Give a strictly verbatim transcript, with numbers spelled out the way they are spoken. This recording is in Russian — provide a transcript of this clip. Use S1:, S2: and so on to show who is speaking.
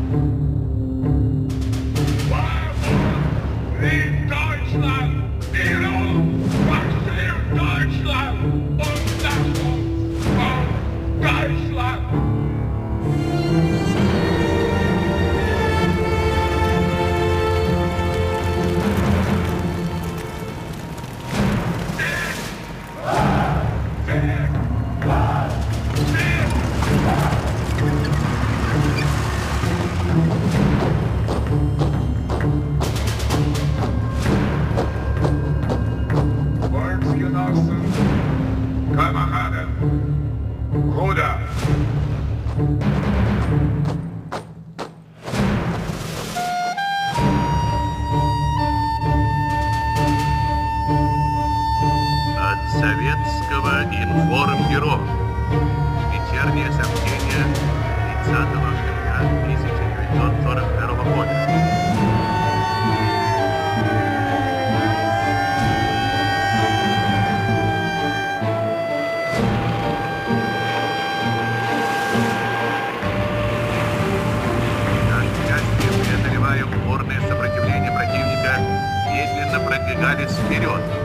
S1: Советского информбюро. Вечернее сообщение тридцатого октября тысяча девятьсот сорок второго года. Наши части, преодолевая упорное сопротивление противника, медленно продвигались вперед.